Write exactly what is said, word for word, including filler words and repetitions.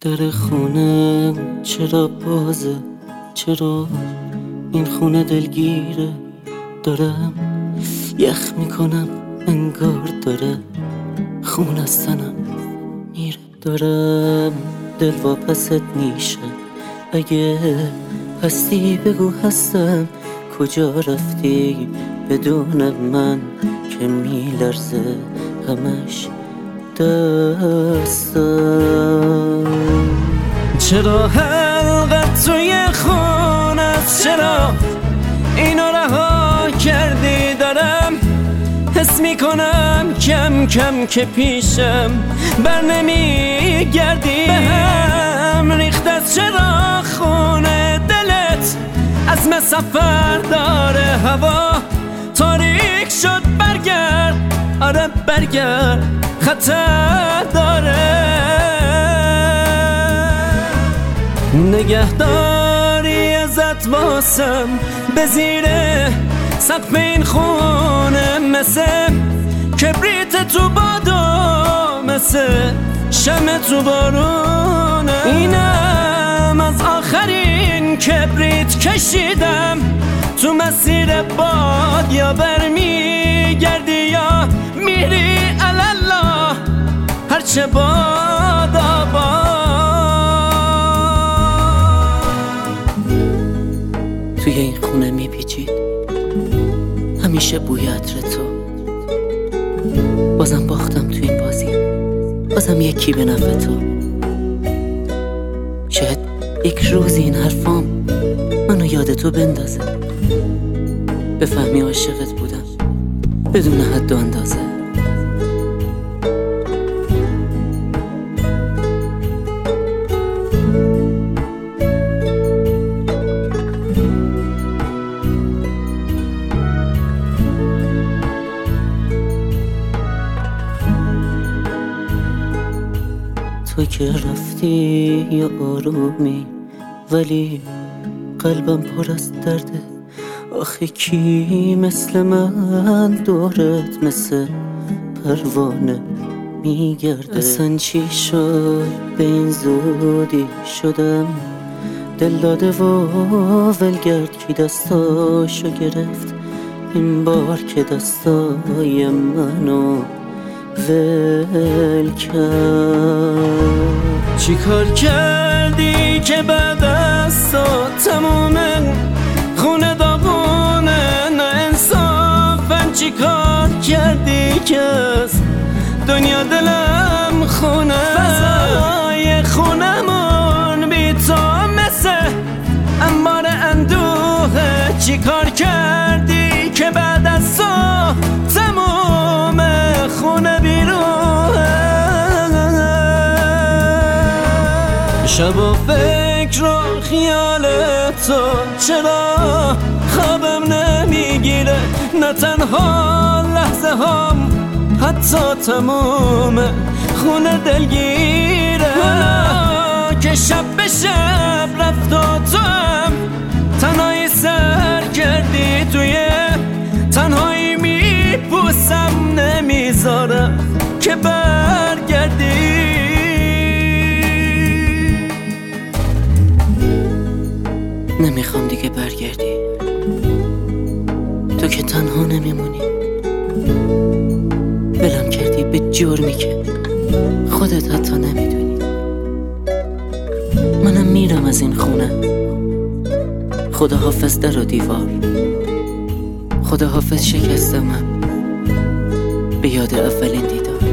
در خونه چرا بازه؟ چرا این خونه دلگیره؟ دارم یخ میکنم انگار داره خون از تنم میره. دارم دل واپست میشه، اگه هستی بگو هستم. کجا رفتی بدون من که میلرزه همش دستم؟ چرا حلقت توی خونه است؟ چرا اینو رها کردی؟ دارم حس میکنم کم کم که پیشم بر نمیگردی. به هم ریخت از چرا خونه دلت عزم سفر داره؟ هوا تاریک شد، برگرد، آره برگرد، خطر داره. نگهداری ازت واسم به زیر سقف این خونه، مثل کبریت تو بادو، مثل شمع تو بارونه. اینم از آخرین کبریت کشیدم تو مسیر باد. یا برمیگردی یا میری الله، هرچه باد آباد. توی این خونه میپیچید همیشه بوی عطر تو. بازم باختم تو این بازی، بازم یکی به نفع تو. شاید یک روز این حرفام منو یاد تو بندازه، بفهمی عاشقت بودم بدون حد و اندازه. تو که رفتی یا آرومی، ولی قلبم پر از درده. آخه کی مثل من دورت مثل پروانه میگرده؟ اصلا چی شد به این زودی شدم دل داده و ولگرد؟ کی دستاشو گرفت این بار که دستای منو ول کرد؟ چی کار کردی که بعد از تو تمومه خونه داغونه؟ نه انصافن چی کار کردی که از دنیا دلم خونه؟ فضای خونمون بی تو مثل انبار اندوه. چی کار کردی که بعد از تو تموم خونه بیروه؟ شب و فکر و خیال تو چرا خوابم نمیگیره؟ نه تنها لحظه هم حتی تموم خونه دلگیره. حالا که شب به شب رفت و تو هم تنهایی سر کردی، توی تنهایی میپوسم نمیذارم که برگردی. نمیخوام دیگه برگردی، تو که تنها نمیمونی. بلم کردی به جرمی که خودت حتی نمیدونی. منم میرم از این خونه. خدا حافظ در و دیوار، خدا حافظ شکستم من به یاد اولین دیدار.